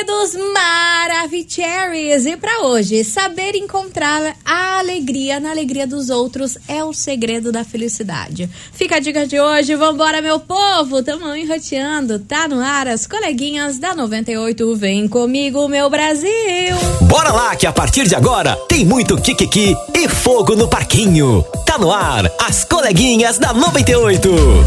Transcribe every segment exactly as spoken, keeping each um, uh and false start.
queridos Maravicheries, e pra hoje, saber encontrar a alegria na alegria dos outros é o segredo da felicidade. Fica a dica de hoje, vambora meu povo, tamo enroteando, tá no ar as coleguinhas da noventa e oito, vem comigo meu Brasil. Bora lá que a partir de agora tem muito kikiki e fogo no parquinho. Tá no ar as coleguinhas da noventa e oito.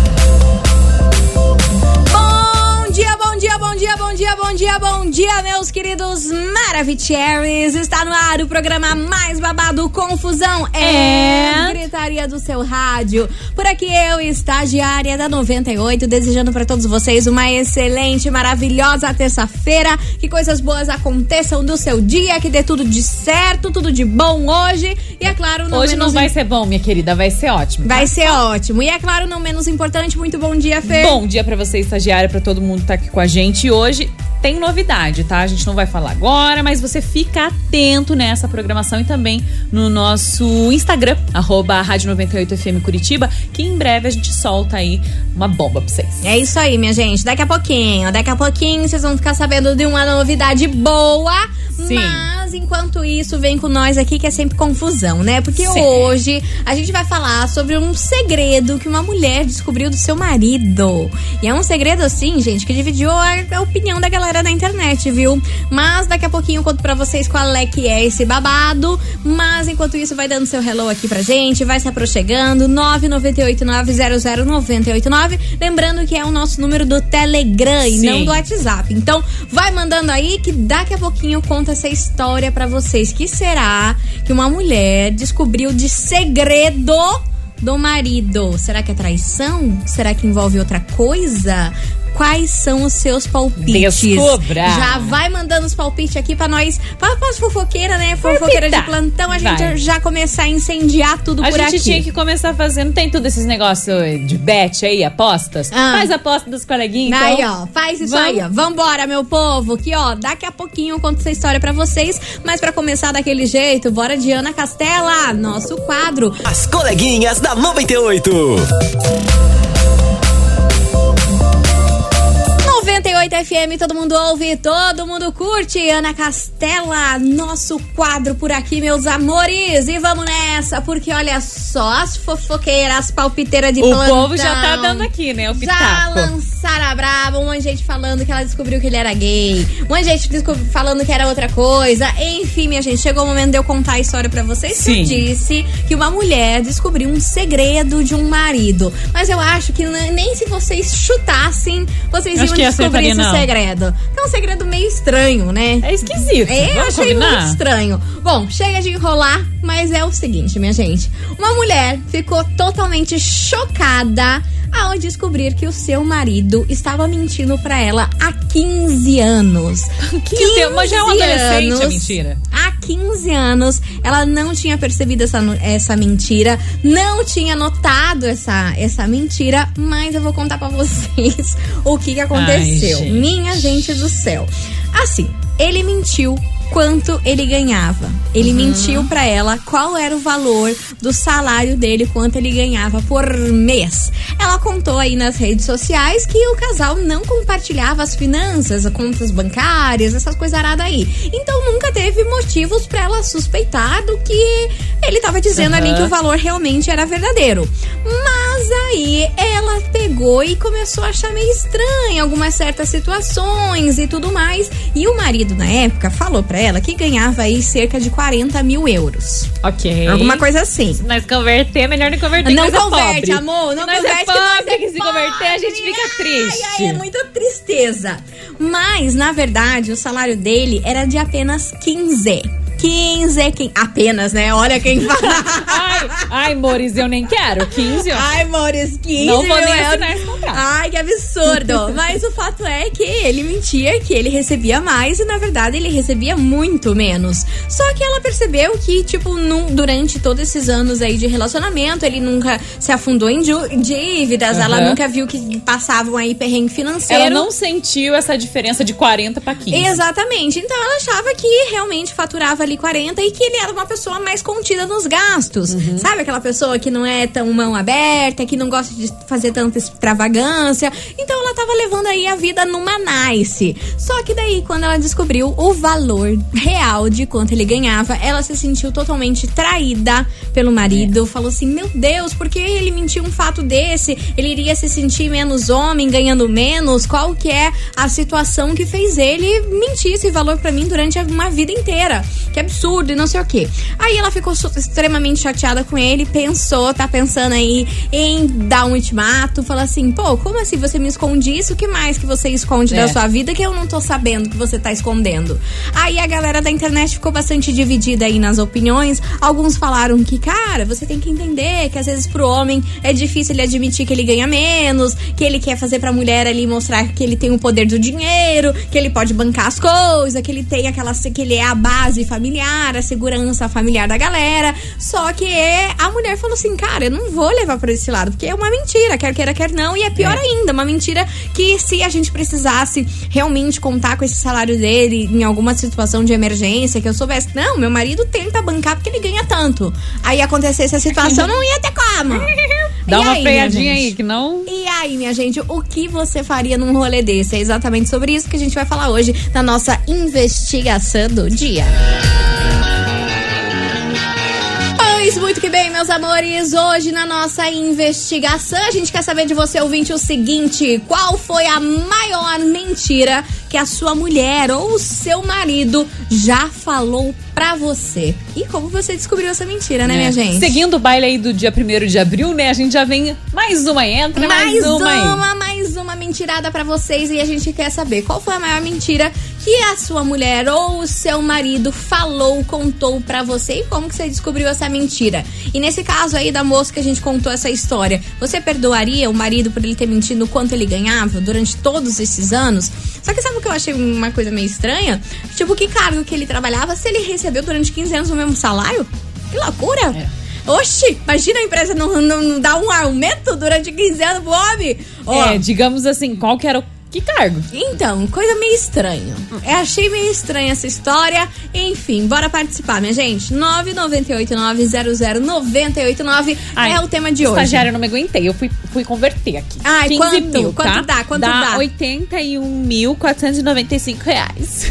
Bom dia, bom dia, bom dia, bom dia, bom dia, bom dia, meus queridos Maravicheries. Está no ar o programa mais babado, confusão é gritaria do seu rádio. Por aqui eu, estagiária da noventa e oito, desejando para todos vocês uma excelente, maravilhosa terça-feira. Que coisas boas aconteçam do seu dia, que dê tudo de certo, tudo de bom hoje. E é claro, não hoje menos não vai in... ser bom, minha querida, vai ser ótimo. Vai tá? ser ótimo. E é claro, não menos importante, muito bom dia, Fê. Bom dia pra você, estagiária, pra todo mundo que tá aqui com a gente. E hoje tem novidade, tá? A gente não vai falar agora, mas você fica atento nessa programação e também no nosso Instagram, arroba Rádio noventa e oito F M Curitiba, que em breve a gente solta aí uma bomba pra vocês. É isso aí, minha gente. Daqui a pouquinho, daqui a pouquinho vocês vão ficar sabendo de uma novidade boa. Sim. Mas, enquanto isso, vem com nós aqui que é sempre confusão, né? Porque Sim. hoje a gente vai falar sobre um segredo que uma mulher descobriu do seu marido. E é um segredo, assim, gente, que dividiu a, a opinião da galera na internet, viu? Mas daqui a pouquinho eu conto pra vocês qual é que é esse babado. Mas, enquanto isso, vai dando seu hello aqui pra gente, vai se aproximando, nove nove oito nove zero zero nove oito nove. Lembrando que é o nosso número do Telegram e Sim. não do WhatsApp. Então, vai mandando aí que daqui a pouquinho eu conto essa história pra vocês. Que será que uma mulher descobriu de segredo do marido? Será que é traição? Será que envolve outra coisa? Quais são os seus palpites? Descubra! Já vai mandando os palpites aqui pra nós, pra, pra fofoqueira, né? Fofoqueira de plantão, a gente vai. já começar a incendiar tudo a por aqui. A gente tinha que começar fazendo, tem tudo esses negócios de bet aí, apostas? Ah. Faz aposta dos coleguinhas, então. Aí, ó, faz isso Vamos. aí, ó. Vambora, meu povo, que ó, daqui a pouquinho eu conto essa história pra vocês, mas pra começar daquele jeito, bora de Ana Castela, nosso quadro. As coleguinhas da noventa e oito. noventa e oito F M, todo mundo ouve, todo mundo curte. Ana Castela, nosso quadro por aqui, meus amores. E vamos nessa, porque olha só, as fofoqueiras, as palpiteiras de o plantão. O povo já tá dando aqui, né, o pitaco. Já lançaram a braba, um monte de gente falando que ela descobriu que ele era gay, um monte de gente falando que era outra coisa. Enfim, minha gente, chegou o momento de eu contar a história pra vocês. Sim. Eu disse que uma mulher descobriu um segredo de um marido. Mas eu acho que nem se vocês chutassem, vocês acho iam descobrir esse não. segredo. É um segredo meio estranho, né? É esquisito. É, eu achei combinar? muito estranho. Bom, chega de enrolar, mas é o seguinte, minha gente. Uma mulher ficou totalmente chocada ao descobrir que o seu marido estava mentindo pra ela há quinze anos. quinze, mas já é um adolescente, anos, a mentira. Há quinze anos, ela não tinha percebido essa, essa mentira, não tinha notado essa, essa mentira, mas eu vou contar pra vocês o que, que aconteceu. Ai, gente. Minha gente do céu. Assim, ele mentiu quanto ele ganhava. Ele uhum. mentiu pra ela qual era o valor do salário dele, quanto ele ganhava por mês. Ela contou aí nas redes sociais que o casal não compartilhava as finanças, as contas bancárias, essas coisas aradas aí. Então nunca teve motivos pra ela suspeitar do que ele tava dizendo uhum. ali, que o valor realmente era verdadeiro. Mas aí ela pegou e começou a achar meio estranho algumas certas situações e tudo mais. E o marido, na época, falou pra ela que ganhava aí cerca de quarenta mil euros. Ok. Alguma coisa assim. Se nós converter, melhor não converter. Não coisa converte, pobre. amor. Não nós converte, é pobre, que nós é que se converter a gente fica triste. Ai, ai, é muita tristeza. Mas, na verdade, o salário dele era de apenas quinze. quinze, quem, apenas, né? Olha quem fala. ai, ai, Mores, eu nem quero. quinze, ó. Ai, Mores, quinze. Não vou nem eu... assinar esse contrato. Ai, que absurdo. Mas o fato é que ele mentia que ele recebia mais e, na verdade, ele recebia muito menos. Só que ela percebeu que, tipo, num, durante todos esses anos aí de relacionamento, ele nunca se afundou em dívidas, uhum. ela nunca viu que passavam aí perrengue financeiro. Ela não sentiu essa diferença de quarenta para quinze. Exatamente. Então, ela achava que realmente faturava ali quarenta e que ele era uma pessoa mais contida nos gastos. Uhum. Sabe aquela pessoa que não é tão mão aberta, que não gosta de fazer tanta extravagância. Então ela tava levando aí a vida numa nice. Só que daí, quando ela descobriu o valor real de quanto ele ganhava, ela se sentiu totalmente traída pelo marido. É. Falou assim, meu Deus, por que ele mentiu um fato desse? Ele iria se sentir menos homem, ganhando menos? Qual que é a situação que fez ele mentir esse valor pra mim durante uma vida inteira? Que absurdo e não sei o quê. Aí ela ficou extremamente chateada com ele, pensou, tá pensando aí em dar um ultimato, falou assim, pô, como assim você me esconde isso? O que mais que você esconde é. da sua vida que eu não tô sabendo que você tá escondendo? Aí a galera da internet ficou bastante dividida aí nas opiniões. Alguns falaram que, cara, você tem que entender que às vezes pro homem é difícil ele admitir que ele ganha menos, que ele quer fazer pra mulher ali mostrar que ele tem o poder do dinheiro, que ele pode bancar as coisas, que ele tem aquela, que ele é a base familiar, a segurança familiar da galera. Só que a mulher falou assim, cara, eu não vou levar por esse lado, porque é uma mentira, quer queira, quer não, e é pior é. ainda, uma mentira que se a gente precisasse realmente contar com esse salário dele em alguma situação de emergência, que eu soubesse, não, meu marido tenta bancar porque ele ganha tanto. Aí acontecesse a situação, não ia ter como. Dá e uma aí, freadinha aí, que não... E aí, minha gente, o que você faria num rolê desse? É exatamente sobre isso que a gente vai falar hoje na nossa investigação do dia. Pois muito que bem, meus amores, hoje na nossa investigação a gente quer saber de você, ouvinte, o seguinte: qual foi a maior mentira que a sua mulher ou o seu marido já falou pra você? E como você descobriu essa mentira, né, é. minha gente? Seguindo o baile aí do dia primeiro de abril, né, a gente já vem mais uma, entra mais, mais uma, uma mais uma mentirada pra vocês, e a gente quer saber qual foi a maior mentira que a sua mulher ou o seu marido falou, contou pra você, e como que você descobriu essa mentira. E nesse caso aí da moça que a gente contou essa história, você perdoaria o marido por ele ter mentido o quanto ele ganhava durante todos esses anos? Só que sabe o que eu achei uma coisa meio estranha? Tipo, que cargo que ele trabalhava, se ele recebeu durante quinze anos o mesmo salário? Que loucura! É. Oxi, imagina a empresa não, não, não dar um aumento durante quinze anos pro homem? É, oh. digamos assim, qual que era o que cargo? Então, coisa meio estranha. Eu achei meio estranha essa história. Enfim, bora participar, minha gente. nove nove oito nove zero zero nove oito nove é o tema de hoje. Estagiária, eu não me aguentei. Eu fui, fui converter aqui. Ai, quinze quanto? mil, Quanto tá? dá? Quanto dá? dá? oitenta e um mil quatrocentos e noventa e cinco reais.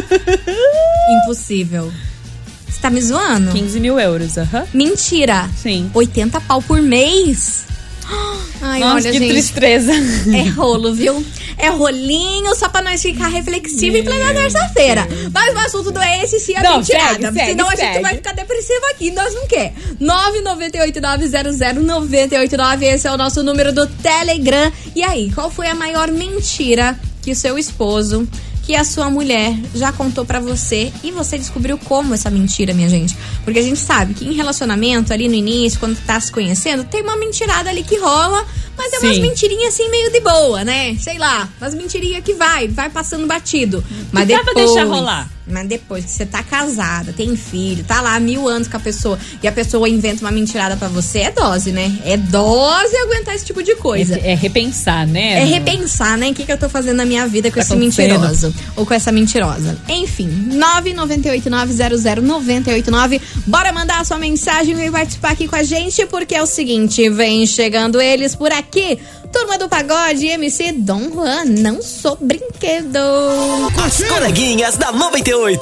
Impossível. Você tá me zoando? quinze mil euros, aham. Uhum. Mentira. Sim. oitenta pau por mês? Ai, nossa, olha, que gente, tristeza. É rolo, viu? É rolinho, só pra nós ficar reflexivo em plena terça-feira. Mas o assunto não é esse, sim, a não, mentirada. Segue, segue, Senão segue. a gente vai ficar depressivo aqui, nós não quer. nove nove oito nove zero zero nove oito nove, esse é o nosso número do Telegram. E aí, qual foi a maior mentira que o seu esposo, que a sua mulher já contou pra você, e você descobriu como essa mentira, minha gente? Porque a gente sabe que em relacionamento, ali no início, quando tá se conhecendo, tem uma mentirada ali que rola, mas é Sim. umas mentirinhas assim meio de boa, né? Sei lá, umas mentirinhas que vai, vai passando batido. Mas que depois, dá pra deixar rolar. Mas depois que você tá casada, tem filho, tá lá há mil anos com a pessoa, e a pessoa inventa uma mentirada pra você, é dose, né? É dose aguentar esse tipo de coisa. É, é repensar, né? É repensar, né? O que, que eu tô fazendo na minha vida com tá esse mentiroso. Ou com essa mentirosa. Enfim, nove nove oito nove zero zero nove oito nove. Bora mandar a sua mensagem e participar aqui com a gente, porque é o seguinte, vem chegando eles por aqui. Turma do Pagode, M C Dom Juan, não sou brinquedo. As coleguinhas da noventa e oito.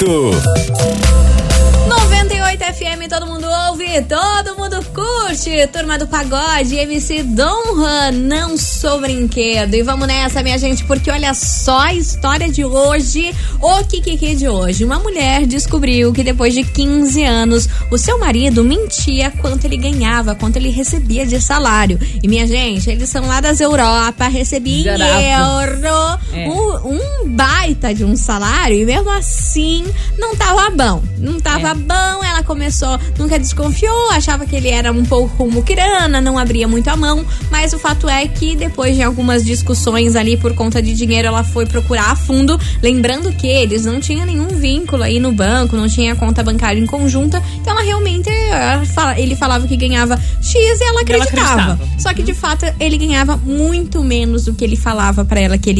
noventa e oito F M, todo mundo ouve, todo mundo curte. Turma do Pagode, M C Dom Juan, não sou brinquedo. E vamos nessa, minha gente, porque olha só a história de hoje, o Kikiki de hoje. Uma mulher descobriu que depois de quinze anos, o seu marido mentia quanto ele ganhava, quanto ele recebia de salário. E minha gente, eles são lá das Europa, recebiam em euro, é. um, um baita de um salário, e mesmo assim não tava bom, não tava é. bom. Ela começou, nunca desconfiou, achava que ele era um pouco muquirana, não abria muito a mão, mas o fato é que depois de algumas discussões ali por conta de dinheiro, ela foi procurar a fundo, lembrando que eles não tinham nenhum vínculo aí no banco, não tinha conta bancária em conjunta, então ela realmente, ela, ele falava que ganhava X e ela acreditava, ela acreditava. Só que de fato ele ganhava muito menos do que ele falava pra ela que ele tinha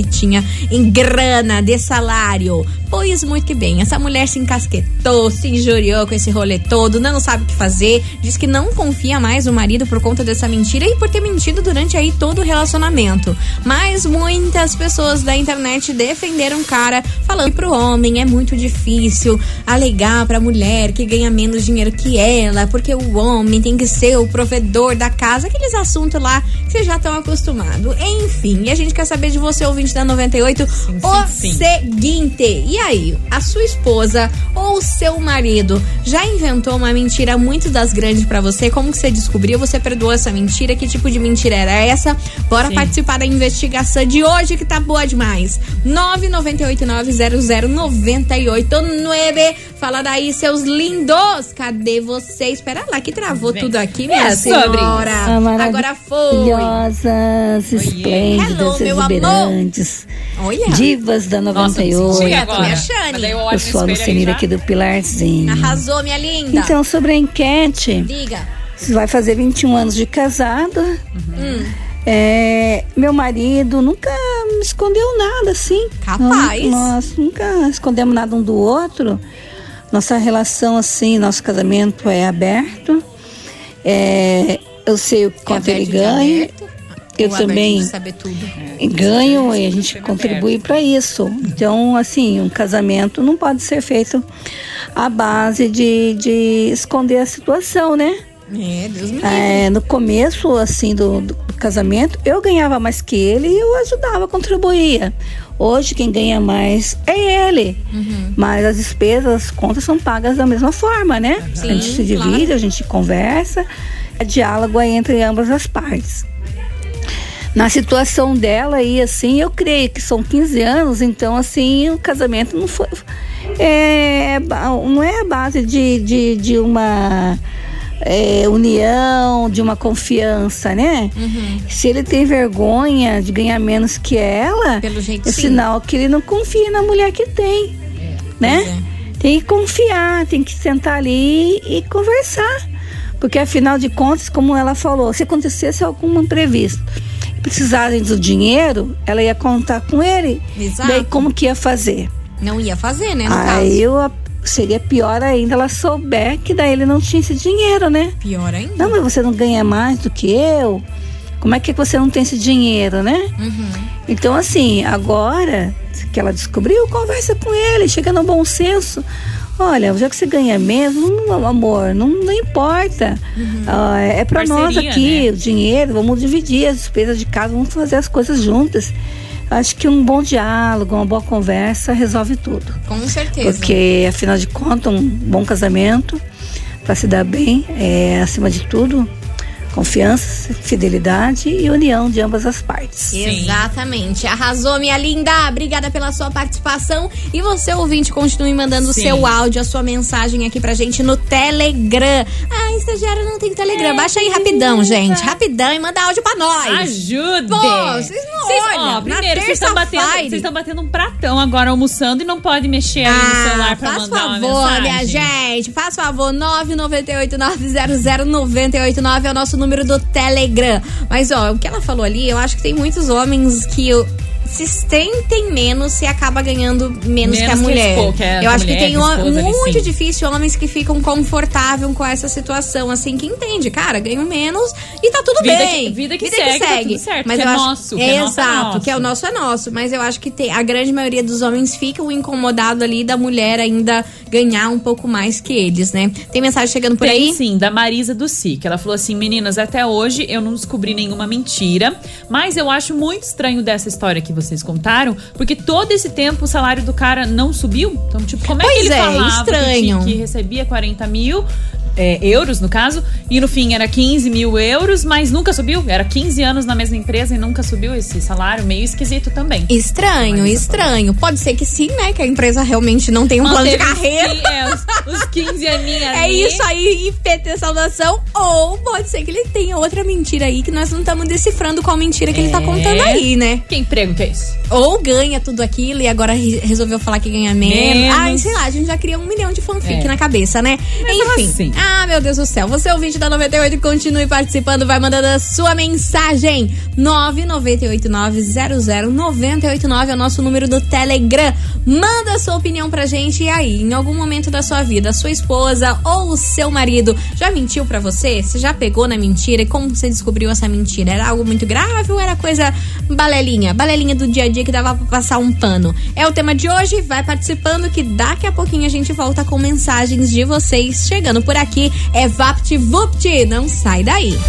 em grana, de salário. Pois muito que bem, essa mulher se encasquetou, se injuriou com esse rolê todo, não sabe o que fazer, diz que não confia mais no marido por conta dessa mentira e por ter mentido durante aí todo o relacionamento. Mas muitas pessoas da internet defenderam o cara, falando que pro homem é muito difícil alegar pra mulher que ganha menos dinheiro que ela, porque o homem tem que ser o provedor da casa, aqueles assuntos lá que vocês já estão acostumados. Enfim, e a gente quer saber de você, ouvinte da noventa e oito, sim, o sim, sim. seguinte, e aí, a sua esposa ou o seu marido já inventou uma mentira muito das grandes pra você? Como que você descobriu? Você perdoou essa mentira? Que tipo de mentira era essa? Bora sim. participar da investigação de hoje, que tá boa demais. nove nove oito nove zero zero nove oito nove. Fala daí, seus lindos. Cadê vocês? Espera lá que travou Vem. tudo aqui, minha é, senhora. Agora foi. Maravilhosas, esplêndidas, Hello, exuberantes. Olha. Divas da noventa e oito. Nossa, eu, eu sou a Lucenira aqui do Pilarzinho. Arrasou, minha linda. Então, sobre a enquete. Diga. Você vai fazer vinte e um anos de casada. Uhum. É, meu marido nunca me escondeu nada, assim. Capaz. Não, nós nunca escondemos nada um do outro. Nossa relação, assim, nosso casamento é aberto. É, eu sei o quanto é ele ganha. Aberto? Eu também saber tudo. ganho e a gente contribui para isso. Então, assim, um casamento não pode ser feito à base de, de esconder a situação, né? É, Deus me livre. É, no começo, assim, do, do casamento, eu ganhava mais que ele e eu ajudava, contribuía. Hoje, quem ganha mais é ele. Uhum. Mas as despesas, as contas são pagas da mesma forma, né? Sim, a gente se divide, claro. A gente conversa. É diálogo aí entre ambas as partes. Na situação dela aí, assim, eu creio que são quinze anos, então, assim, o casamento não foi... É, não é a base de, de, de uma... É, união, de uma confiança, né? Uhum. Se ele tem vergonha de ganhar menos que ela, pelo jeito, é sim. sinal que ele não confia na mulher que tem, é, né? É. Tem que confiar, tem que sentar ali e conversar, porque afinal de contas, como ela falou, se acontecesse algum imprevisto, precisarem do dinheiro, ela ia contar com ele. Exato. Daí como que ia fazer? Não ia fazer, né? No Aí caso. eu seria pior ainda ela souber que daí ele não tinha esse dinheiro, né? Pior ainda. Não, mas você não ganha mais do que eu? Como é que você não tem esse dinheiro, né? Uhum. Então, assim, agora que ela descobriu, conversa com ele, chega no bom senso. Olha, já que você ganha mesmo, não, amor, não, não importa. Uhum. Ah, é pra Parceria, nós aqui, né? O dinheiro, vamos dividir as despesas de casa, vamos fazer as coisas juntas. Acho que um bom diálogo, uma boa conversa resolve tudo. Com certeza. Porque, afinal de contas, um bom casamento, para se dar bem, é, acima de tudo, confiança, fidelidade e união de ambas as partes. Sim. Exatamente. Arrasou, minha linda. Obrigada pela sua participação. E você, ouvinte, continue mandando o seu áudio, a sua mensagem aqui pra gente no Telegram. Ah, estagiário não tem Telegram. É, Baixa aí rapidão, gente. Rapidão e manda áudio pra nós. Ajude. Pô, vocês não cês, olham. Ó, primeiro, vocês estão batendo, vocês estão batendo um pratão agora almoçando e não pode mexer aí ah, no celular pra mandar favor, uma mensagem. Minha gente. Faz favor. nove nove oito nove zero zero nove oito nove é o nosso número número do Telegram. Mas, ó, o que ela falou ali, eu acho que tem muitos homens que eu, se sentem menos e acaba ganhando menos, menos que a mulher. Que que é eu acho mulher, que tem um, muito ali, difícil homens que ficam confortáveis com essa situação, assim, que entende, cara, ganho menos e tá tudo vida bem. Que, vida que vida segue, que segue. Tá tudo certo, mas que é acho, nosso. Que é, é nosso, exato, é nosso. Que é o nosso é nosso. Mas eu acho que tem, a grande maioria dos homens ficam incomodados ali da mulher ainda ganhar um pouco mais que eles, né? Tem mensagem chegando por tem, aí? Sim, da Marisa do S I C. Ela falou assim, meninas, até hoje eu não descobri nenhuma mentira, mas eu acho muito estranho dessa história que vocês contaram, porque todo esse tempo o salário do cara não subiu. Então, tipo, como é pois que ele é, falava estranho. Que, que recebia quarenta mil é, euros, no caso, e no fim era quinze mil euros, mas nunca subiu? Era quinze anos na mesma empresa e nunca subiu esse salário, meio esquisito também. Estranho, estranho. Falou. Pode ser que sim, né? Que a empresa realmente não tem um Manteve plano de carreira. Sim, é, os, os quinze aninhos É ali. Isso aí, I P T saudação. Ou pode ser que ele tenha outra mentira aí que nós não estamos decifrando qual mentira que é. ele tá contando aí, né? Que emprego que é esse? Ou ganha tudo aquilo e agora resolveu falar que ganha menos. menos. Ah, sei lá, a gente já cria um milhão de fanfic é. na cabeça, né? Mas enfim. Assim. Ah, meu Deus do céu. Você ouvinte da noventa e oito, continue participando, vai mandando a sua mensagem. nove nove oito nove zero zero nove oito nove é o nosso número do Telegram. Manda a sua opinião pra gente. E aí, em algum momento da sua vida, a sua esposa ou o seu marido já mentiu pra você? Você já pegou na mentira? E como você descobriu essa mentira? Era algo muito grave ou era coisa balelinha? Balelinha do dia a dia que dava pra passar um pano? É o tema de hoje. Vai participando que daqui a pouquinho a gente volta com mensagens de vocês. Chegando por aqui é VaptVupt. Não sai daí.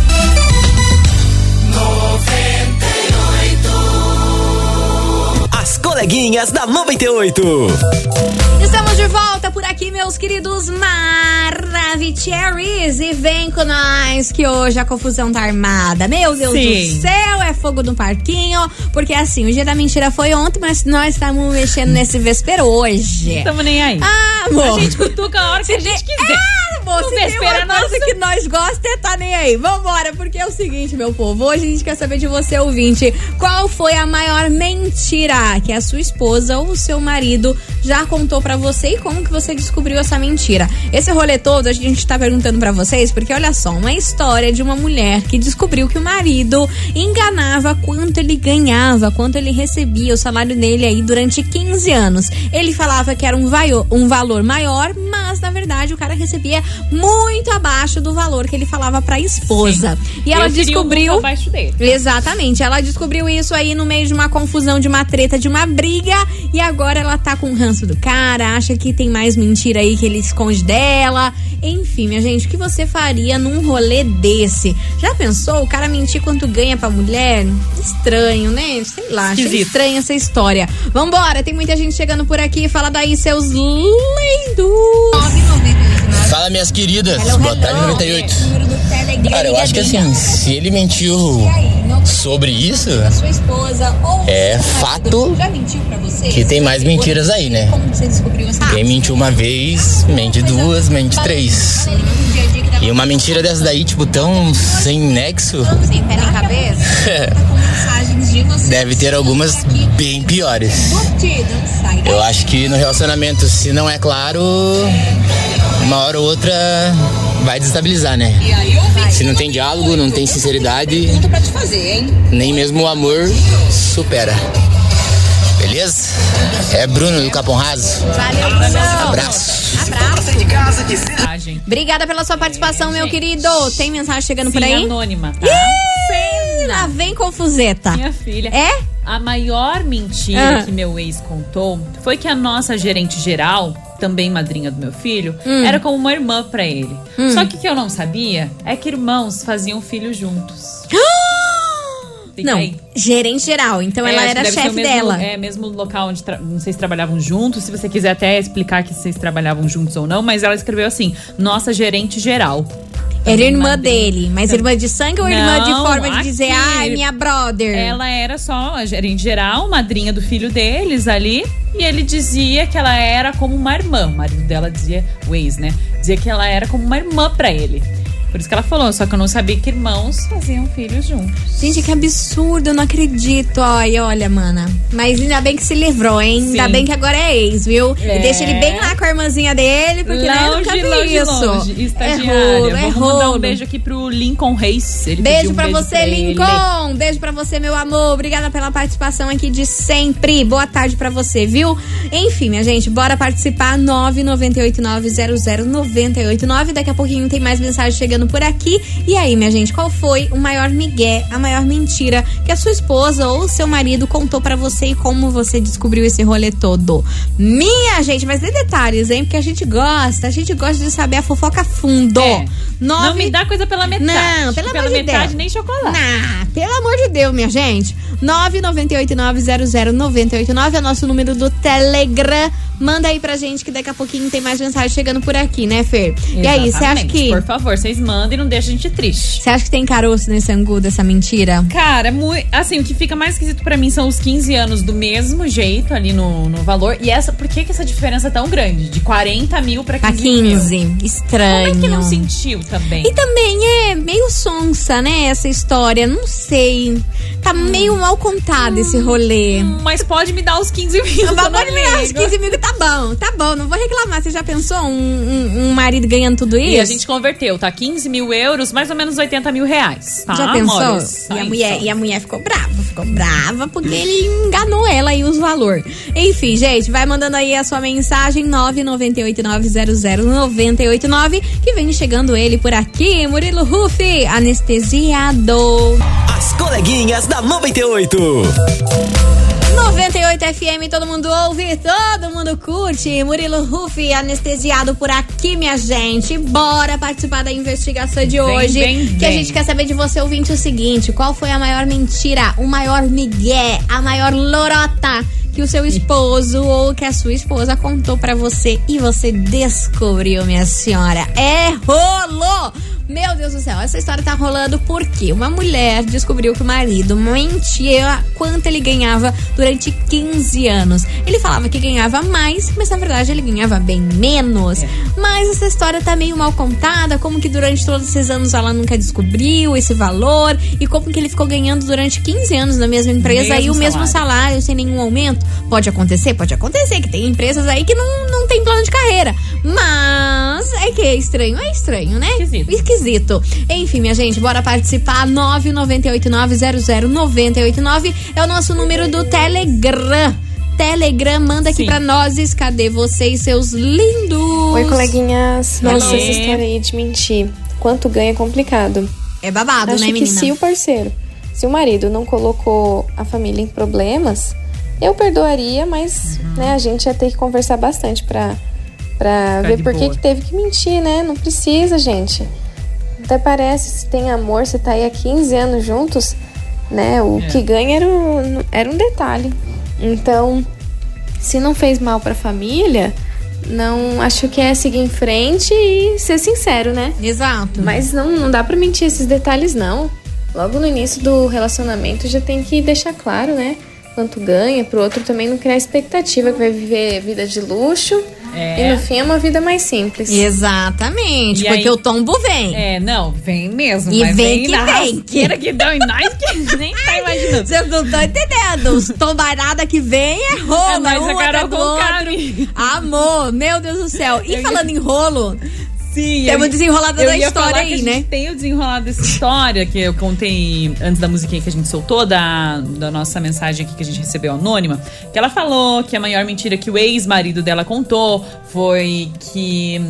noventa e oito As coleguinhas da noventa e oito. Estamos de volta por aqui, meus queridos Maravicheries. E vem com nós que hoje a confusão tá armada. Meu Deus Sim. do céu, é fogo no parquinho. Porque assim, o dia da mentira foi ontem, mas nós estamos mexendo nesse véspera hoje. Tamo nem aí. Ah, amor. A gente cutuca a hora que a gente quiser. Ah, amor, se tem uma coisa que nós gostamos, é tá nem aí. Vambora, porque é o seguinte, meu povo. Hoje a gente quer saber de você, ouvinte, qual foi a maior mentira que a sua esposa ou o seu marido já contou pra você e como que você descobriu essa mentira. Esse rolê todo a gente tá perguntando pra vocês porque, olha só, uma história de uma mulher que descobriu que o marido enganava quanto ele ganhava, quanto ele recebia, o salário dele aí durante quinze anos. Ele falava que era um, vaio, um valor maior, mas na verdade o cara recebia muito abaixo do valor que ele falava pra esposa. Sim. E ela Eu descobriu... Um abaixo dele. Exatamente, ela descobriu isso aí no meio de uma confusão, de uma treta, de uma briga, e agora ela tá com o ranço do cara, acha que tem mais mentira aí que ele esconde dela. Enfim, minha gente, o que você faria num rolê desse? Já pensou? O cara mentir quanto ganha pra mulher? Estranho, né? Sei lá, achei Esquisito. estranha essa história. Vambora, tem muita gente chegando por aqui. Fala daí, seus lindos. Fala, minhas queridas. Hello, Boa tarde, hello. noventa e oito. Número do Telegram, Cara, eu acho que liga, assim, liga. se ele mentiu E aí, não sobre isso, sua esposa ou É seu marido fato já mentiu pra você? que tem mais mentiras aí, né? Como você descobriu essa? quem mentiu uma vez, mente duas, mente três. E uma mentira dessa daí, tipo, tão sem nexo, Sem pé nem cabeça? Tá com mensagens de você. deve ter algumas bem piores. Não sai daí. Eu acho que no relacionamento, se não é claro, uma hora ou outra vai desestabilizar, né? Se não tem diálogo, não tem sinceridade, nem mesmo o amor supera. Beleza? É Bruno do Capão Raso. Valeu, Bruno. Abraço. Abraço. Mensagem. Obrigada pela sua participação, meu Gente. querido. Tem mensagem chegando por Sim, aí? anônima, tá? Ih, lá vem confuseta. Minha filha. É? A maior mentira Ah. que meu ex contou foi que a nossa gerente geral, também madrinha do meu filho, Hum. era como uma irmã pra ele. Só que o que eu não sabia é que irmãos faziam filhos juntos. Fica Não, aí. gerente geral. Então É, ela acho que era deve ser chefe o mesmo- dela. É, mesmo local onde, tra- não sei se trabalhavam juntos, se você quiser até explicar que vocês trabalhavam juntos ou não, mas ela escreveu assim, nossa gerente geral. Era Também irmã madrinha. dele, mas irmã de sangue ou irmã de Não, forma de aqui, dizer, ai, minha brother? Ela era só a gerente geral, madrinha do filho deles ali. E ele dizia que ela era como uma irmã. O marido dela dizia, o ex, né? Dizia que ela era como uma irmã pra ele. Por isso que ela falou, só que eu não sabia que irmãos faziam filhos juntos. Gente, que absurdo, eu não acredito. Olha, olha, mana. Mas ainda bem que se livrou, hein? Sim. Ainda bem que agora é ex, viu? É. E deixa ele bem lá com a irmãzinha dele, porque né, Longe, nunca vi longe, isso. longe. É Estagiária. rolo, é Vamos mandar um rolo. beijo aqui pro Lincoln Reis. Ele Beijo pediu um pra beijo você, pra ele. Lincoln. Beijo pra você, meu amor. Obrigada pela participação aqui de sempre. Boa tarde pra você, viu? Enfim, minha gente, bora participar. nove nove oito nove zero zero nove oito nove. Daqui a pouquinho tem mais mensagem chegando por aqui. E aí, minha gente, qual foi o maior migué, a maior mentira que a sua esposa ou seu marido contou pra você e como você descobriu esse rolê todo? Minha gente, mas dê detalhes, hein? Porque a gente gosta, a gente gosta de saber a fofoca a fundo. É. Nove... Não me dá coisa pela metade. Não, pelo pela amor de metade Deus. nem chocolate. Ah, pelo amor de Deus, minha gente. nove nove oito nove zero zero nove oito nove é o nosso número do Telegram. Manda aí pra gente que daqui a pouquinho tem mais mensagem chegando por aqui, né, Fer? E aí, você acha Exatamente. que... Por favor, vocês mandem e não deixem a gente triste. Você acha que tem caroço nesse angu dessa mentira? Cara, muito, assim, o que fica mais esquisito pra mim são os quinze anos do mesmo jeito ali no, no valor. E essa, por que que essa diferença é tão grande? De quarenta mil pra Pra quinze mil. quinze. Estranho. Como é que não sentiu também? E também é meio sonsa, né, essa história. Não sei. Tá meio mal contado esse rolê. Hum, Mas pode me dar os quinze mil. Mas eu não pode me dar uns ligo. quinze mil que tá bom, tá bom, não vou reclamar. Você já pensou um, um, um marido ganhando tudo isso? E a gente converteu, tá? quinze mil euros, mais ou menos oitenta mil reais. Tá, já pensou? Amores? E a, Ai, mulher, e a mulher ficou brava, ficou brava porque ele enganou ela e os valores. Enfim, gente, vai mandando aí a sua mensagem nove nove oito nove zero zero nove oito nove, que vem chegando ele por aqui, Murilo Rufi, anestesiado. As coleguinhas da noventa e oito. noventa e oito F M, todo mundo ouve, todo mundo curte. Murilo Rufi, anestesiado por aqui, minha gente. Bora participar da investigação de hoje. Vem, vem, que a vem. gente quer saber de você, ouvinte, o seguinte: qual foi a maior mentira, o maior migué, a maior lorota que o seu esposo ou que a sua esposa contou pra você e você descobriu, minha senhora? É rolo! Meu Deus do céu, essa história tá rolando porque uma mulher descobriu que o marido mentia quanto ele ganhava durante quinze anos. Ele falava que ganhava mais, mas na verdade ele ganhava bem menos. É. Mas essa história tá meio mal contada, como que durante todos esses anos ela nunca descobriu esse valor e como que ele ficou ganhando durante quinze anos na mesma empresa mesmo e o salário. mesmo salário sem nenhum aumento. Pode acontecer? Pode acontecer, que tem empresas aí que não, não tem plano de carreira. Mas é que é estranho, é estranho, né? Esquisito. Esquisito. Enfim, minha gente, bora participar. nove nove oito nove zero zero nove oito nove é o nosso número do Telegram. Telegram, manda aqui Sim. pra nós. Cadê vocês, seus lindos? Oi, coleguinhas. Nossa, Oi. essa história aí de mentir. Quanto ganha é complicado. É babado, Acho né, que menina? se o parceiro, se o marido não colocou a família em problemas, eu perdoaria, mas uhum. né, a gente ia ter que conversar bastante pra, pra ver por que que teve que mentir, né? Não precisa, gente. Até parece, se tem amor, se tá aí há quinze anos juntos, né? O é. que ganha era um, era um detalhe. Então, se não fez mal pra família, não acho que é seguir em frente e ser sincero, né? Exato. Mas não, não dá pra mentir esses detalhes, não. Logo no início do relacionamento já tem que deixar claro, né? Quanto ganha, pro outro também não criar expectativa que vai viver vida de luxo. É. E no fim é uma vida mais simples. Exatamente, e porque aí, o tombo vem. É, não, vem mesmo. E mas vem, vem que na vem. Que... que dão em nós que nem tá imaginando. Vocês não estão entendendo. Os tombarada que vem é rolo. É mais um a Carol do com outro. Cami. Amor, meu Deus do céu. E eu falando ia... em rolo... Sim, temos o desenrolado da história aí, que a né? gente tem o desenrolado dessa história que eu contei antes da musiquinha que a gente soltou, da, da nossa mensagem aqui que a gente recebeu anônima, que ela falou que a maior mentira que o ex-marido dela contou foi que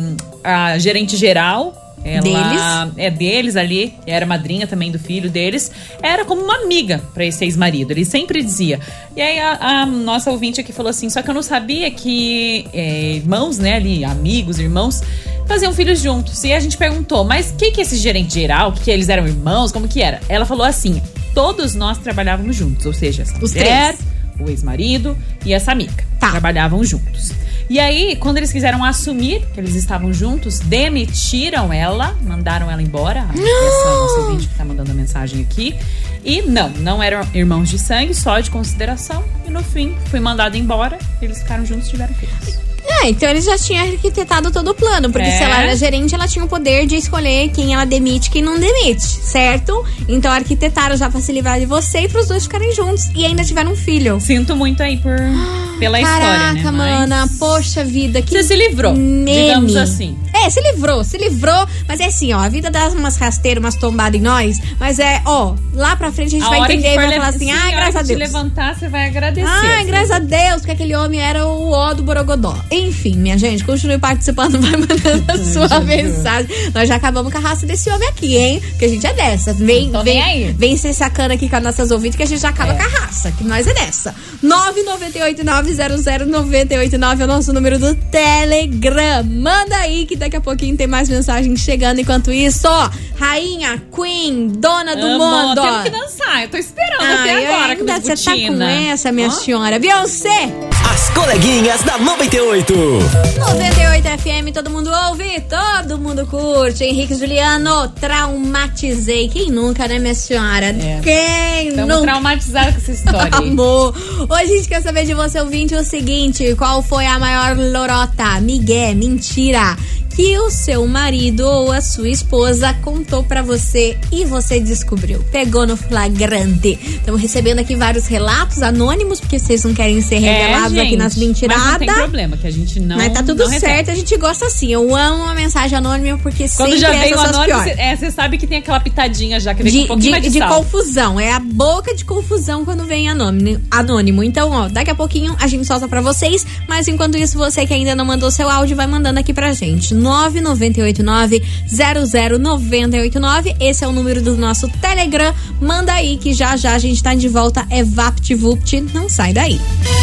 a gerente geral... Ela deles? É deles ali, era madrinha também do filho deles. Era como uma amiga pra esse ex-marido. Ele sempre dizia. E aí a, a nossa ouvinte aqui falou assim: só que eu não sabia que é, irmãos, né, ali, amigos, irmãos, faziam filhos juntos. E a gente perguntou, mas o que que esse gerente geral? Que, que eles eram irmãos? Como que era? Ela falou assim: todos nós trabalhávamos juntos. Ou seja, essa Os mulher, três. o ex-marido e essa amiga. Tá. Trabalhavam juntos. E aí, quando eles quiseram assumir que eles estavam juntos, demitiram ela, mandaram ela embora. Essa nossa ouvinte que tá mandando a mensagem aqui. E não, não eram irmãos de sangue, só de consideração. E no fim, foi mandado embora. Eles ficaram juntos e tiveram filhos. É, então eles já tinham arquitetado todo o plano. Porque É. se ela era gerente, ela tinha o poder de escolher quem ela demite e quem não demite, certo? Então arquitetaram já pra se livrar de você e pros dois ficarem juntos. E ainda tiveram um filho. Sinto muito aí por, pela Caraca, história, né? mana, Mas poxa vida, que você se livrou, meme. digamos assim. É, se livrou, se livrou. Mas é assim, ó, a vida dá umas rasteiras, umas tombadas em nós. Mas é, ó, lá pra frente a gente A vai hora entender que e for vai le- falar assim, sim, ai, a hora graças a que Deus. te levantar, você vai agradecer. Ai, assim. graças a Deus, porque aquele homem era o ó do Borogodó. Enfim, minha gente, continue participando, vai mandando a sua mensagem. Nós já acabamos com a raça desse homem aqui, hein? Porque a gente é dessa. Vem, Tô vem, nem aí. vem ser sacana aqui com as nossas ouvintes que a gente já acaba É. com a raça, que nós é dessa. nove nove oito nove zero zero nove oito nove é o nosso número do Telegram. Manda aí que daqui a pouquinho tem mais mensagens chegando. Enquanto isso, ó, rainha, queen, dona do Amo, mundo. temos que dançar. Eu tô esperando até Ai, agora com ainda a você tá com Butina. essa, minha Ó. senhora. Beyoncé! As coleguinhas da noventa e oito. noventa e oito F M, todo mundo ouve, todo mundo curte. Henrique Juliano, traumatizei. Quem nunca, né, minha senhora? É. Quem Estamos nunca? traumatizados com essa história aí. Amor, hoje a gente quer saber de você, ouvinte, o seguinte: qual foi a maior lorota, migué, mentira que o seu marido ou a sua esposa contou pra você e você descobriu, pegou no flagrante. Estamos recebendo aqui vários relatos anônimos, porque vocês não querem ser revelados é, aqui nas mentiradas. Mas não tem problema, que a gente não Mas tá tudo não certo, recebe. A gente gosta assim. Eu amo uma mensagem anônima, porque quando sempre já vem o anônimo, você é, sabe que tem aquela pitadinha já, que vem de, com um pouquinho de, mais de, de sal. confusão, é a boca de confusão quando vem anônimo, anônimo. Então, ó, daqui a pouquinho a gente solta pra vocês, mas enquanto isso, você que ainda não mandou seu áudio, vai mandando aqui pra gente. nove nove oito nove, zero zero nove oito nove, esse é o número do nosso Telegram. Manda aí que já já a gente tá de volta. É VaptVupt, não sai daí.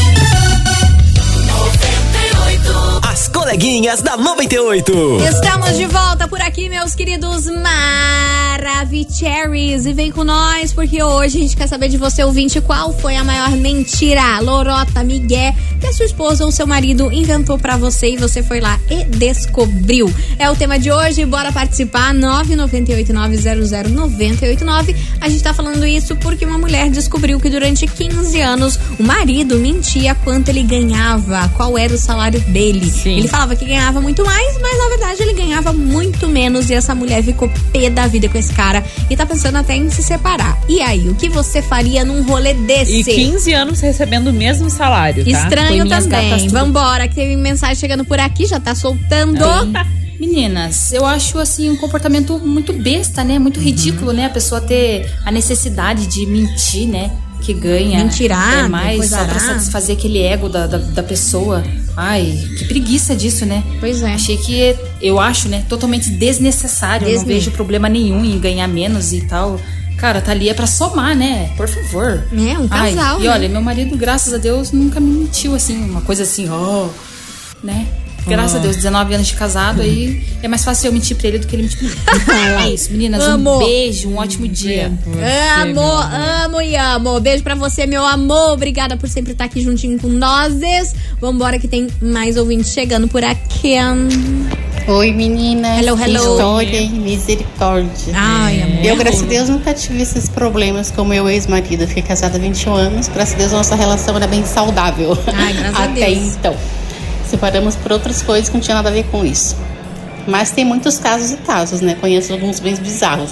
As coleguinhas da noventa e oito. Estamos de volta por aqui, meus queridos Maravicheries. E vem com nós, porque hoje a gente quer saber de você, ouvinte, qual foi a maior mentira, lorota, migué, que a sua esposa ou seu marido inventou pra você e você foi lá e descobriu. É o tema de hoje, bora participar. nove nove oito nove, zero zero nove oito nove. A gente tá falando isso porque uma mulher descobriu que durante quinze anos o marido mentia quanto ele ganhava, qual era o salário dele. Sim. Ele falava que ganhava muito mais, mas na verdade ele ganhava muito menos, e essa mulher ficou pé da vida com esse cara e tá pensando até em se separar. E aí, o que você faria num rolê desse? E quinze anos recebendo o mesmo salário, tá? Estranho também. Vambora, que teve mensagem chegando por aqui, já tá soltando. Meninas, eu acho assim um comportamento muito besta, né? Muito ridículo, uhum. né? A pessoa ter a necessidade de mentir, né? Que ganha Mentirar, é mais só pra satisfazer aquele ego da, da, da pessoa. Ai, que preguiça disso, né? Pois é. Achei que, eu acho, né, totalmente desnecessário. Eu não vejo problema nenhum em ganhar menos e tal. Cara, tá ali é pra somar, né? Por favor. É, um casal. Ai, e olha, meu marido, graças a Deus, nunca me mentiu assim, uma coisa assim, ó, oh, né? Graças oh. a Deus, dezenove anos de casado, aí é mais fácil eu mentir pra ele do que ele mentir pra mim. É isso, meninas, amo. Um beijo, um ótimo dia. Você, amo, amo e amo. Beijo pra você, meu amor. Obrigada por sempre estar aqui juntinho com nós. Vambora que tem mais ouvintes chegando por aqui. Oi, meninas. Hello, hello. História e misericórdia. Ai, amor. Eu, graças a Deus, nunca tive esses problemas com meu ex-marido. Eu fiquei casada há vinte e um anos. Graças a Deus, nossa relação era bem saudável. Ai, graças a Deus. Até então. Separamos por outras coisas que não tinha nada a ver com isso. Mas tem muitos casos e casos, né? Conheço alguns bem bizarros.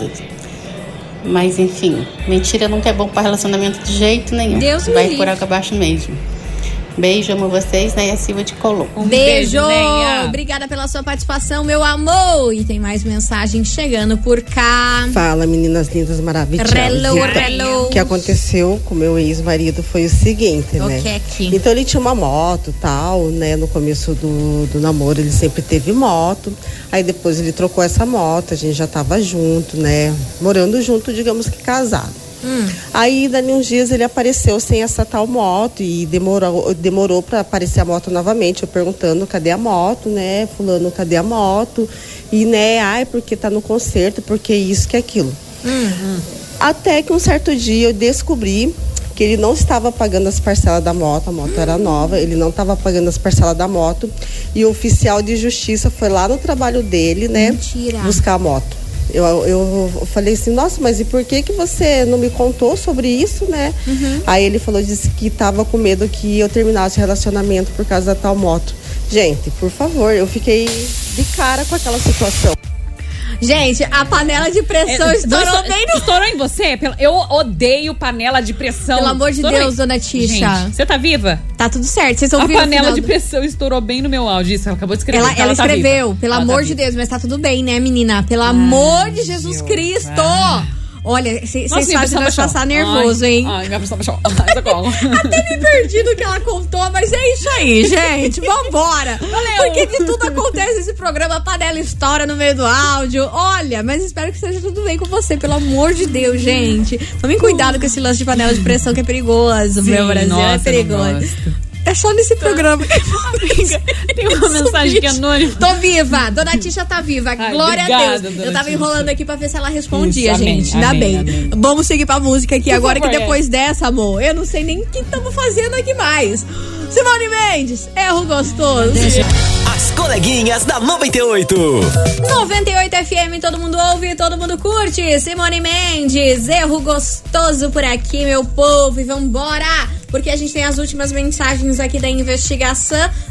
Mas, enfim, mentira nunca é bom para relacionamento de jeito nenhum. Deus me vai livre. por água abaixo mesmo. Beijo, amo vocês, Neia Silva de Colombo. Um beijo! beijo Obrigada pela sua participação, meu amor! E tem mais mensagem chegando por cá. Fala, meninas lindas maravilhosas. Hello, hello. O que aconteceu com meu ex-marido foi o seguinte, o né? Que é que? Então ele tinha uma moto e tal, né? No começo do, do namoro ele sempre teve moto. Aí depois ele trocou essa moto, a gente já tava junto, né? Morando junto, digamos que casado. Hum. Aí, dali uns dias, ele apareceu sem essa tal moto e demorou, demorou para aparecer a moto novamente. Eu perguntando, cadê a moto, né? Fulano, cadê a moto? E, né, ai, porque tá no concerto, porque isso, que aquilo. Hum. Até que um certo dia eu descobri que ele não estava pagando as parcelas da moto, a moto hum. era nova, ele não estava pagando as parcelas da moto. E o oficial de justiça foi lá no trabalho dele, né? Mentira. Buscar a moto. Eu, eu falei assim, nossa, mas e por que que você não me contou sobre isso, né? Uhum. Aí ele falou, disse que tava com medo que eu terminasse o relacionamento por causa da tal moto. Gente, por favor, eu fiquei de cara com aquela situação. Gente, a panela de pressão é, estourou bem no... Estourou em você? Eu odeio panela de pressão. Pelo amor de estourou Deus, em... dona Tisha. Você tá viva? Tá tudo certo. Vocês a panela de pressão estourou bem no meu áudio. Isso, ela acabou de escrever. Ela, ela, ela escreveu, tá pelo ela amor tá de viva. Deus, mas tá tudo bem, né, menina? Pelo Ai, amor de Jesus Deus. Cristo! Ah. Olha, vocês fazem nós baixou. passar nervoso, ai, hein? Ai, minha pressão baixou. Ai, até me perdi do que ela contou, mas é isso aí, gente. Vambora! Valeu. Porque de tudo acontece nesse programa, a panela estoura no meio do áudio. Olha, mas espero que esteja tudo bem com você, pelo amor de Deus, gente. Tomem cuidado com esse lance de panela de pressão que é perigoso. Sim, meu Brasil nossa, é perigoso. É só nesse programa que amiga, tem uma mensagem que é anônima. Tô viva, dona Tisha tá viva. Ai, glória obrigada, a Deus. Eu tava Tisha. enrolando aqui pra ver se ela respondia, Isso, gente. amém, Ainda amém, bem. amém. Vamos seguir pra música aqui Por agora, favor, que depois é. dessa, amor, eu não sei nem o que estamos fazendo aqui mais. Simone Mendes, erro gostoso. As coleguinhas da noventa e oito. noventa e oito F M, todo mundo ouve, todo mundo curte. Simone Mendes, erro gostoso por aqui, meu povo. E vambora, porque a gente tem as últimas mensagens aqui da investigação.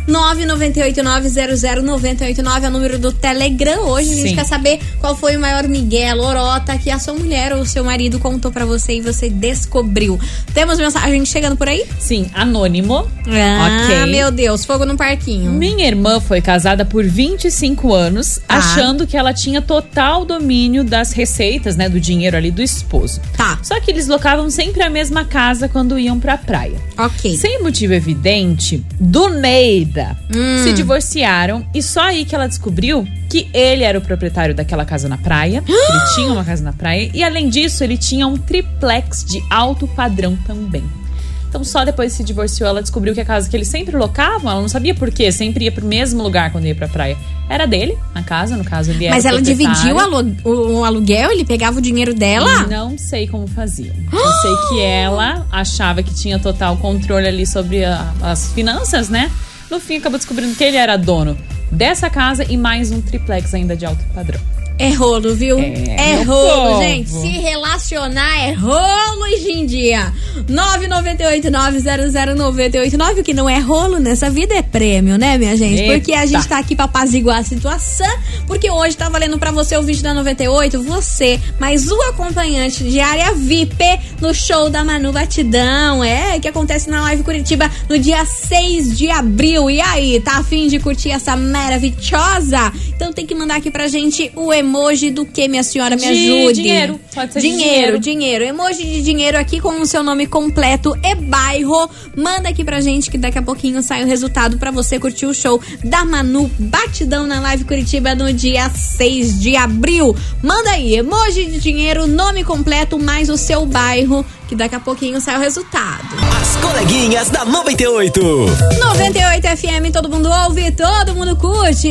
nove nove oito nove zero zero nove oito nove é o número do Telegram. Hoje a gente Sim. quer saber qual foi o maior migué, lorota que a sua mulher ou o seu marido contou pra você e você descobriu. Temos mensagem chegando por aí? Sim, anônimo. Ah, Ok. meu Deus, fogo no parquinho. Minha irmã foi casada por vinte e cinco anos, Tá. achando que ela tinha total domínio das receitas, né, do dinheiro ali do esposo. Tá. Só que eles locavam sempre a mesma casa quando iam pra praia. Ok. Sem motivo evidente, do Neida Hum. se divorciaram e só aí que ela descobriu que ele era o proprietário daquela casa na praia. Ele tinha uma casa na praia e, além disso, ele tinha um triplex de alto padrão também. Então, só depois que se divorciou, ela descobriu que a casa que eles sempre locavam, ela não sabia por quê, sempre ia pro mesmo lugar quando ia pra praia. Era dele, a casa, no caso, ele era Mas o ela proprietário. dividiu o, alu- o- o aluguel? Ele pegava o dinheiro dela? Não sei como faziam. Eu sei que ela achava que tinha total controle ali sobre a- as finanças, né? No fim, acabou descobrindo que ele era dono dessa casa e mais um triplex ainda de alto padrão. É rolo, viu? É, É meu rolo, povo. gente. Se relacionar é rolo hoje em dia. nove nove oito nove zero zero nove oito nove. O que não é rolo nessa vida é prêmio, né, minha gente? Eita. Porque a gente tá aqui pra apaziguar a situação. Porque hoje tá valendo pra você o vídeo da noventa e oito. Você, mais o acompanhante de área V I P no show da Manu Batidão. É, que acontece na Live Curitiba no dia seis de abril. E aí, tá a fim de curtir essa maravilhosa? Então tem que mandar aqui pra gente o emoji do que, minha senhora? Me De ajude. dinheiro. Pode ser de dinheiro. dinheiro. Dinheiro. Emoji de dinheiro aqui com o seu nome completo e bairro. Manda aqui pra gente que daqui a pouquinho sai o resultado pra você curtir o show da Manu Batidão na Live Curitiba no dia seis de abril. Manda aí, emoji de dinheiro, nome completo, mais o seu bairro, que daqui a pouquinho sai o resultado. As coleguinhas da noventa e oito. noventa e oito F M, todo mundo ouve, todo mundo curte.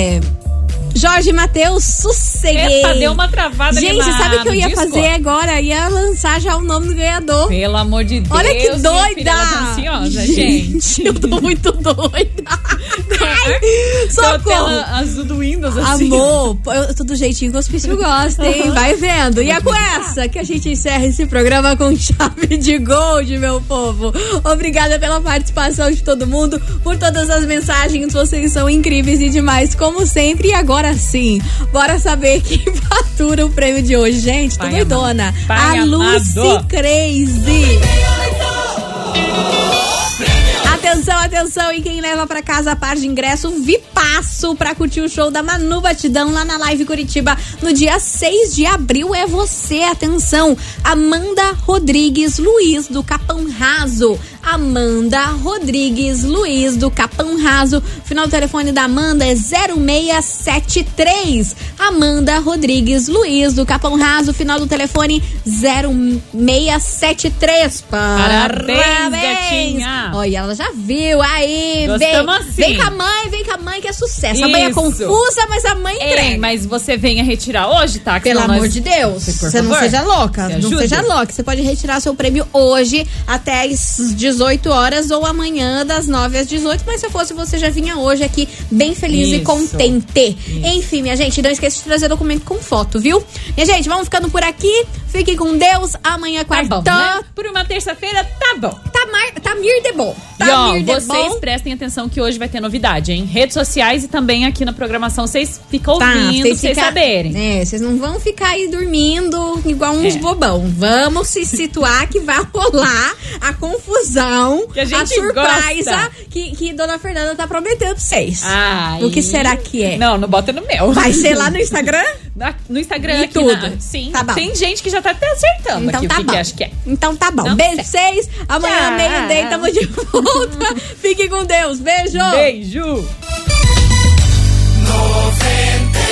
Jorge Mateus, sosseguei. Epa, deu uma travada ali Gente, na- sabe o que eu no ia disco? fazer agora? Ia lançar já o nome do ganhador. Pelo amor de Deus. Olha que minha doida! filha, ela tá ansiosa, gente. Eu tô muito doida. Ai, Aquela socorro. tela azul do Windows, assim. Amor, eu tô do jeitinho que o hospício gosta, hein? Vai vendo. E é com essa que a gente encerra esse programa com chave de gold, meu povo. Obrigada pela participação de todo mundo, por todas as mensagens. Vocês são incríveis e demais, como sempre. E agora sim, bora saber quem fatura o prêmio de hoje, gente. Tô Pai doidona. amado. Pai A Lucy amado. Crazy. Atenção, atenção, e quem leva pra casa a par de ingresso Vipasso pra curtir o show da Manu Batidão lá na Live Curitiba no dia seis de abril é você. Atenção, Amanda Rodrigues Luiz do Capão Raso. Amanda Rodrigues Luiz do Capão Raso. Final do telefone da Amanda é zero seis sete três. Amanda Rodrigues Luiz do Capão Raso. Final do telefone zero seis sete três. Parabéns, gatinha. Olha, ela já viu. Aí, vem, Gostamos assim. vem com a mãe, vem com a mãe que é sucesso. A mãe é Isso. confusa, mas a mãe entrega. Ei, mas você venha retirar hoje, tá? Que Pelo senão amor nós- de Deus, Por você não favor, seja louca, me não ajude. seja louca. Você pode retirar seu prêmio hoje até às dezoito horas ou amanhã das nove às dezoito, mas se eu fosse você já vinha hoje aqui bem feliz e Isso. contente. Enfim, minha gente, não esqueça de trazer documento com foto, viu? Minha gente, vamos ficando por aqui. Fiquem com Deus. Amanhã Tá quarta. bom, né? Por uma terça-feira, tá bom. Tá, mar, tá mir de bom. Tá E ó, mir de vocês bom. prestem atenção que hoje vai ter novidade, hein? Redes sociais e também aqui na programação. Vocês ficam Tá, ouvindo, pra vocês fica- saberem. É, vocês não vão ficar aí dormindo igual uns É. bobão. Vamos se situar que vai rolar a confusão, Que a gente surpresa gosta. que, que Dona Fernanda tá prometendo pra vocês. Ai. O que será que é? Não, não bota no meu. Vai ser lá no Instagram? Na- no Instagram E aqui. tudo. na- sim. Tá bom. Tem gente que já tá até acertando Então aqui tá o que, bom. que acha que é. Então tá bom. Não Beijo pra vocês. Amanhã, Tchau. meio-dia, tamo de volta. Fiquem com Deus. Beijo. Beijo! noventa